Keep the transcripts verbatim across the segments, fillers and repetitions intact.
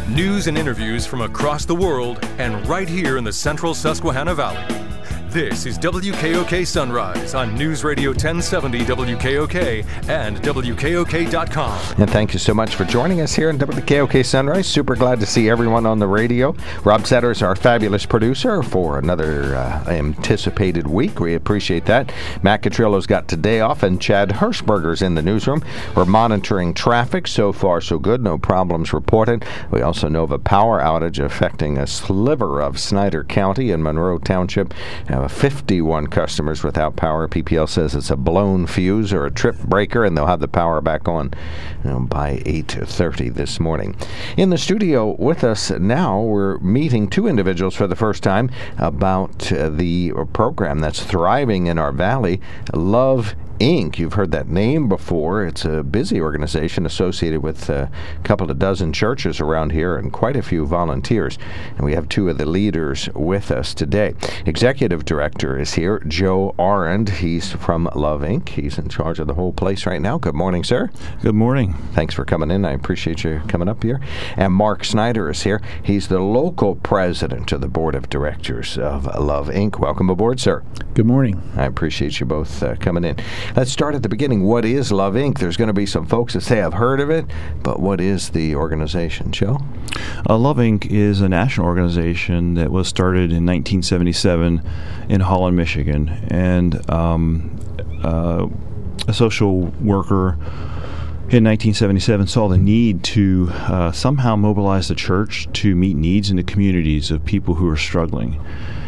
News and interviews from across the world and right here in the central Susquehanna Valley. This is W K O K Sunrise on News Radio ten seventy W K O K and W K O K dot com. And thank you so much for joining us here in W K O K Sunrise. Super glad to see everyone on the radio. Rob Setter is our fabulous producer for another uh, anticipated week. We appreciate that. Matt Catrillo's got today off, and Chad Hirschberger's in the newsroom. We're monitoring traffic. So far, so good. No problems reported. We also know of a power outage affecting a sliver of Snyder County in Monroe Township. Uh, fifty-one customers without power. P P L says it's a blown fuse or a trip breaker, and they'll have the power back on you know, by eight thirty this morning. In the studio with us now, we're meeting two individuals for the first time about uh, the program that's thriving in our valley, Love Incorporated. You've heard that name before. It's a busy organization associated with a couple of dozen churches around here and quite a few volunteers. And we have two of the leaders with us today. Executive Director is here, Joe Arend. He's from Love Incorporated. He's in charge of the whole place right now. Good morning, sir. Good morning. Thanks for coming in. I appreciate you coming up here. And Mark Snyder is here. He's the local president of the board of directors of Love Incorporated. Welcome aboard, sir. Good morning. I appreciate you both uh, coming in. Let's start at the beginning. What is Love Incorporated? There's going to be some folks that say, I've heard of it, but what is the organization, Joe? Uh, Love Incorporated is a national organization that was started in nineteen seventy-seven in Holland, Michigan. And um, uh, a social worker in nineteen seventy-seven saw the need to uh, somehow mobilize the church to meet needs in the communities of people who are struggling.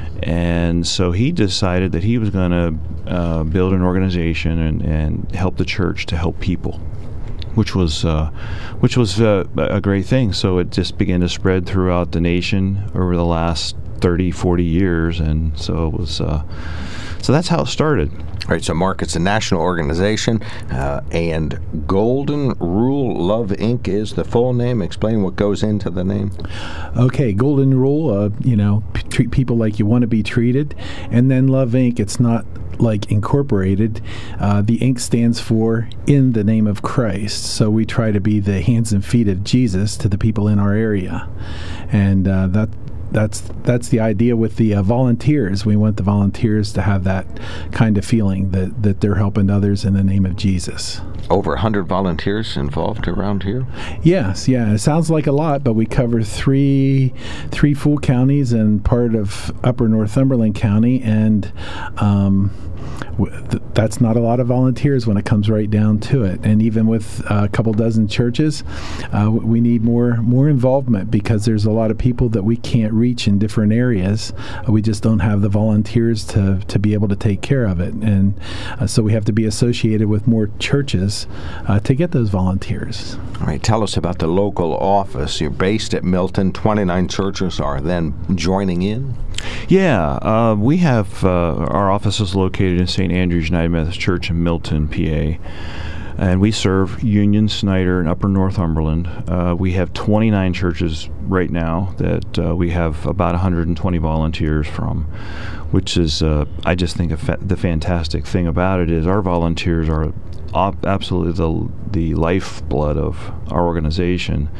And so he decided that he was going to uh, build an organization and, and help the church to help people, which was uh, which was uh, a great thing. So it just began to spread throughout the nation over the last thirty, forty years, and so it was. Uh, so that's how it started. All right, so Mark, it's a national organization, uh, and Golden Rule Love Incorporated is the full name. Explain what goes into the name. Okay, Golden Rule, uh, you know, p- treat people like you want to be treated. And then Love Incorporated, it's not like incorporated. Uh, the Inc stands for In the Name of Christ. So we try to be the hands and feet of Jesus to the people in our area. And uh, that That's that's the idea with the uh, volunteers. We want the volunteers to have that kind of feeling that, that they're helping others in the name of Jesus. Over one hundred volunteers involved around here? Yes, yeah. It sounds like a lot, but we cover three three full counties and part of Upper Northumberland County, and um, w- th- that's not a lot of volunteers when it comes right down to it. And even with uh, a couple dozen churches, uh, we need more more involvement because there's a lot of people that we can't reach in different areas. Uh, we just don't have the volunteers to, to be able to take care of it. And uh, so we have to be associated with more churches uh, to get those volunteers. All right, tell us about the local office. You're based at Milton. twenty-nine churches are then joining in? Yeah, uh, we have uh, our office is located in Saint Andrew's United Methodist Church in Milton, P A. And we serve Union, Snyder, and Upper Northumberland. Uh, we have twenty-nine churches right now that uh, we have about one hundred twenty volunteers from, which is, uh, I just think, a fa- the fantastic thing about it is our volunteers are op- absolutely the, the lifeblood of our organization.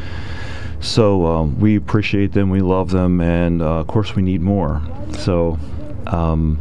So um, we appreciate them, we love them, and uh, of course we need more. So, um,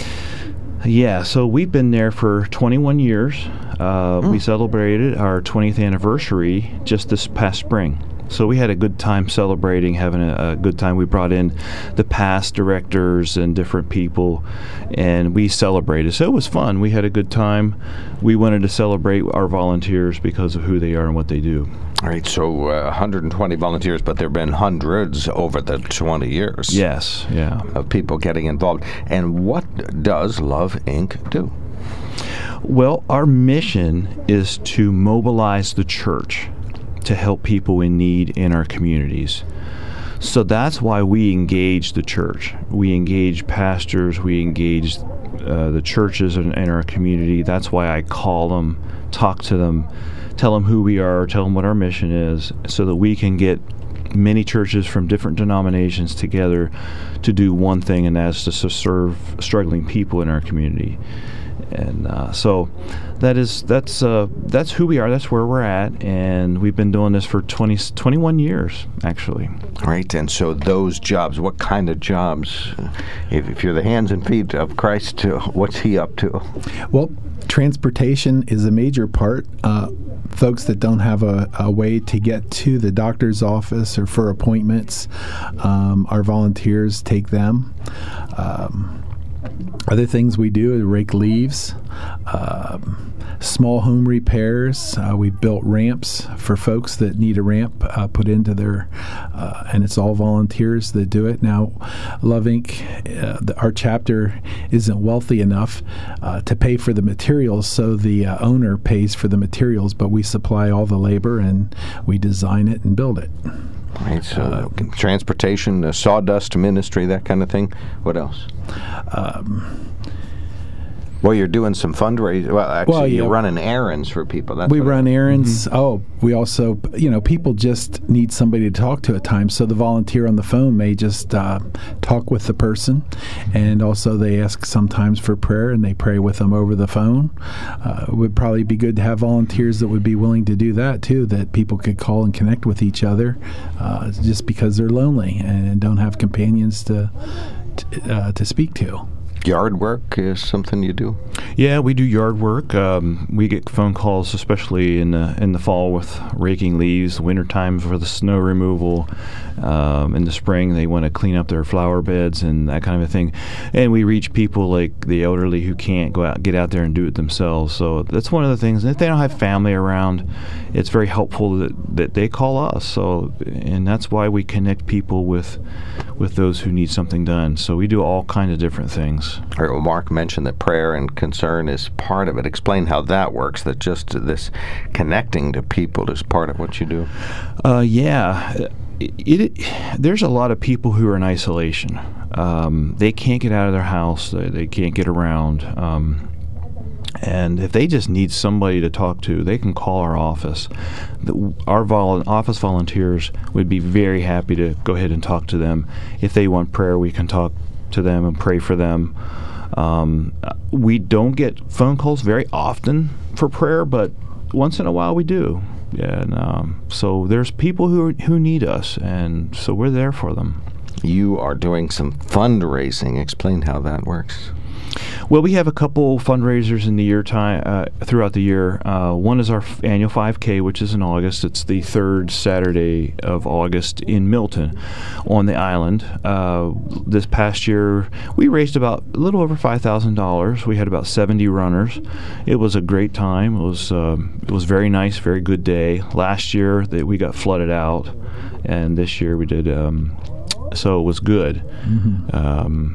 yeah, so we've been there for twenty-one years. Uh, mm. We celebrated our twentieth anniversary just this past spring. So we had a good time celebrating, having a, a good time. We brought in the past directors and different people, and we celebrated. So it was fun. We had a good time. We wanted to celebrate our volunteers because of who they are and what they do. All right, so uh, one hundred twenty volunteers, but there have been hundreds over the twenty years. Yes, yeah. Of people getting involved. And what does Love Incorporated do? Well, our mission is to mobilize the church to help people in need in our communities. So that's why we engage the church. We engage pastors, we engage uh, the churches in, in our community. That's why I call them, talk to them, tell them who we are, tell them what our mission is, so that we can get many churches from different denominations together to do one thing, and that's to serve struggling people in our community. And uh, so that is that's uh, that's who we are. That's where we're at, and we've been doing this for twenty, twenty-one years, actually. Right, and so those jobs, what kind of jobs? If, if you're the hands and feet of Christ, uh, what's he up to? Well, transportation is a major part. Uh, folks that don't have a, a way to get to the doctor's office or for appointments, um, our volunteers take them. Um, Other things we do is rake leaves, um, small home repairs. Uh, we've built ramps for folks that need a ramp uh, put into their, uh, and it's all volunteers that do it. Now, Love Incorporated, uh, the, our chapter isn't wealthy enough uh, to pay for the materials, so the uh, owner pays for the materials, but we supply all the labor and we design it and build it. Right, so uh, transportation, uh, sawdust ministry, that kind of thing. What else? Um, well, you're doing some fundraising. Well, actually, well, yeah. you're running errands for people. That's we what run it, errands. Mm-hmm. Oh, we also, you know, people just need somebody to talk to at times. So the volunteer on the phone may just uh, talk with the person, and also they ask sometimes for prayer, and they pray with them over the phone. Uh, it would probably be good to have volunteers that would be willing to do that too. That people could call and connect with each other, uh, just because they're lonely and don't have companions to to, uh, to speak to. Yard work is something you do? Yeah, we do yard work. Um, we get phone calls, especially in the in the fall with raking leaves, wintertime for the snow removal. Um, in the spring, they want to clean up their flower beds and that kind of a thing. And we reach people like the elderly who can't go out, get out there and do it themselves. So that's one of the things. If they don't have family around, it's very helpful that, that they call us. So, and that's why we connect people with with those who need something done. So we do all kinds of different things. All right, well, Mark mentioned that prayer and concern is part of it. Explain how that works, that just this connecting to people is part of what you do. Uh, yeah. It, it, there's a lot of people who are in isolation. Um, they can't get out of their house. They, they can't get around. Um, and if they just need somebody to talk to, they can call our office. The, our vol- office volunteers would be very happy to go ahead and talk to them. If they want prayer, we can talk to them and pray for them. Um, we don't get phone calls very often for prayer, but once in a while we do. Yeah, and um, so there's people who who need us, and so we're there for them. You are doing some fundraising. Explain how that works. Well, we have a couple fundraisers in the year time uh, throughout the year. Uh, one is our f- annual five K, which is in August. It's the third Saturday of August in Milton, on the island. Uh, this past year, we raised about a little over five thousand dollars. We had about seventy runners. It was a great time. It was uh, it was very nice, very good day. Last year, they, we got flooded out, and this year we did. Um, so it was good. Mm-hmm. Um,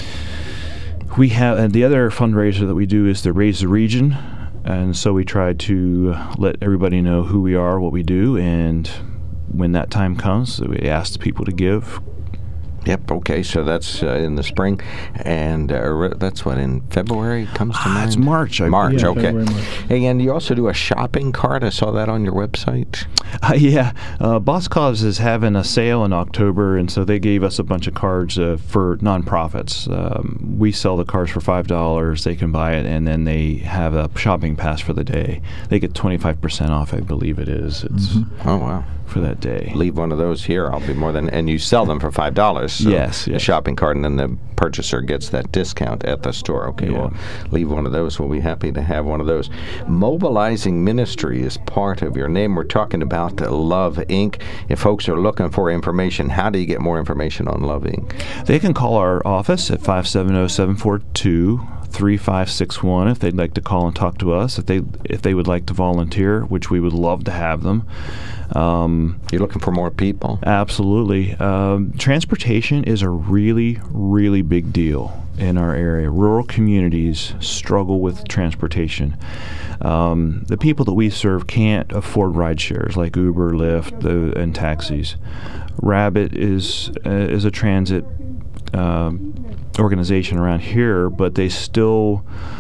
We have, and the other fundraiser that we do is the Raise the Region, and so we try to let everybody know who we are, what we do, and when that time comes, we ask the people to give. Yep, okay, so that's uh, in the spring, and uh, that's what, in February comes to ah, mind? It's March. I March, yeah, okay. February, March. Hey, and you also do a shopping cart. I saw that on your website. Uh, yeah, uh, Boss Cause is having a sale in October, and so they gave us a bunch of cards uh, for nonprofits. Um, we sell the cards for five dollars. They can buy it, and then they have a shopping pass for the day. They get twenty-five percent off, I believe it is. It's Mm-hmm. Oh, wow. For that day. Leave one of those here. I'll be more than, and you sell them for five dollars. So yes, yes. The shopping cart, and then the purchaser gets that discount at the store. Okay, Yeah. well, leave one of those. We'll be happy to have one of those. Mobilizing Ministry is part of your name. We're talking about uh, Love Incorporated. If folks are looking for information, how do you get more information on Love Incorporated? They can call our office at five seven zero, seven four two, three five six one if they'd like to call and talk to us. If they if they would like to volunteer, which we would love to have them. Um, You're looking for more people? Absolutely. Um, transportation is a really, really big deal in our area. Rural communities struggle with transportation. Um, the people that we serve can't afford ride shares like Uber, Lyft, the, and taxis. Rabbit is uh, is a transit um, organization around here, but they still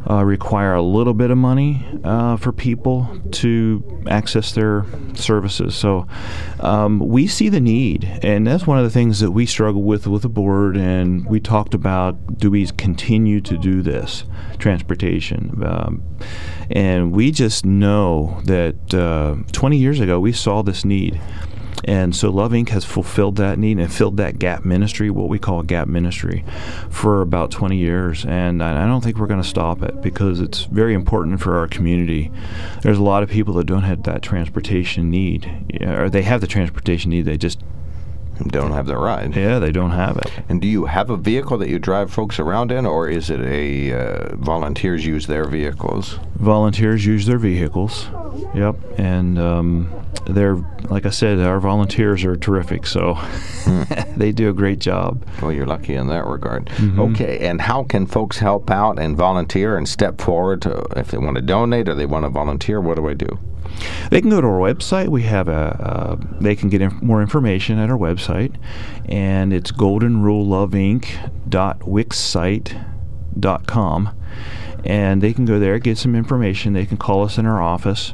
uh, require a little bit of money uh, for people to access their services. So um, we see the need, and that's one of the things that we struggle with with the board, and we talked about, do we continue to do this transportation? Um, and we just know that uh, twenty years ago we saw this need. And so Love Incorporated has fulfilled that need and filled that gap ministry, what we call a gap ministry, for about twenty years. And I don't think we're going to stop it, because it's very important for our community. There's a lot of people that don't have that transportation need, or they have the transportation need, they just don't have the ride. Yeah, they don't have it. And do you have a vehicle that you drive folks around in, or is it a uh, volunteers use their vehicles? Volunteers use their vehicles. Yep, and um, they're, like I said, our volunteers are terrific, so mm. they do a great job. Well, you're lucky in that regard. Mm-hmm. Okay, and how can folks help out and volunteer and step forward to, if they want to donate or they want to volunteer? What do I do? They can go to our website. We have a. Uh, they can get inf- more information at our website, and it's golden rule love inc dot wixsite dot com, and they can go there, get some information. They can call us in our office.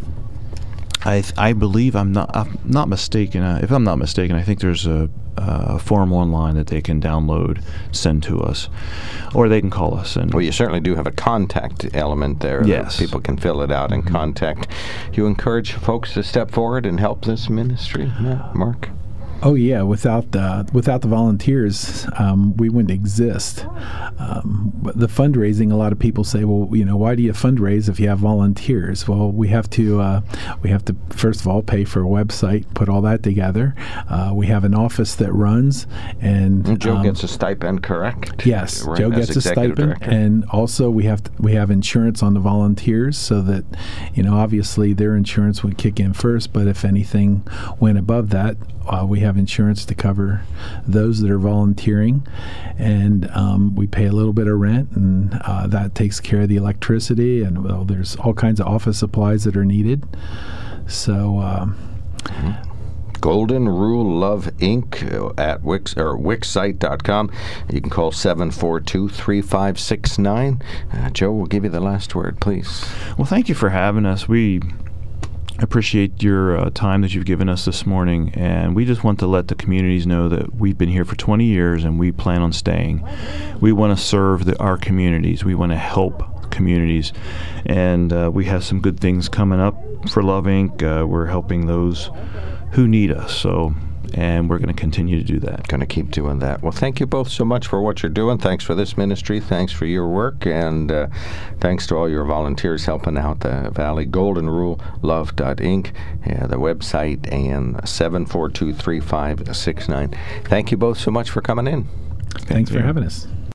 I th- I believe I'm not I'm not mistaken. Uh, if I'm not mistaken, I think there's a, a form online that they can download, send to us, or they can call us. And well, you certainly do have a contact element there. Yes, that people can fill it out and mm-hmm. contact. You encourage folks to step forward and help this ministry, yeah, Mark. Oh yeah, without the without the volunteers, um, we wouldn't exist. Um, the fundraising, a lot of people say, well, you know, why do you fundraise if you have volunteers? Well, we have to uh, we have to first of all pay for a website, put all that together. Uh, we have an office that runs, and, and Joe um, gets a stipend, correct? Yes, right, Joe gets a stipend, director. And also we have to, we have insurance on the volunteers, so that, you know, obviously their insurance would kick in first, but if anything went above that, uh, we have insurance to cover those that are volunteering, and um, we pay a little bit of rent, and uh, that takes care of the electricity, and well, there's all kinds of office supplies that are needed. So um, mm-hmm. Golden Rule Love Incorporated at Wix or wixsite dot com. You can call seven four two, three five six nine. Uh, Joe will give you the last word, please. Well, thank you for having us. We appreciate your uh, time that you've given us this morning, and we just want to let the communities know that we've been here for twenty years and we plan on staying. We want to serve the, our communities. We want to help communities, and uh, we have some good things coming up for Love Incorporated. Uh, we're helping those who need us, so and we're going to continue to do that. Going to keep doing that. Well, thank you both so much for what you're doing. Thanks for this ministry. Thanks for your work, and uh, thanks to all your volunteers helping out the Valley. golden rule love dot inc, yeah, the website, and seven four two, three five six nine. Thank you both so much for coming in. Thanks for having us.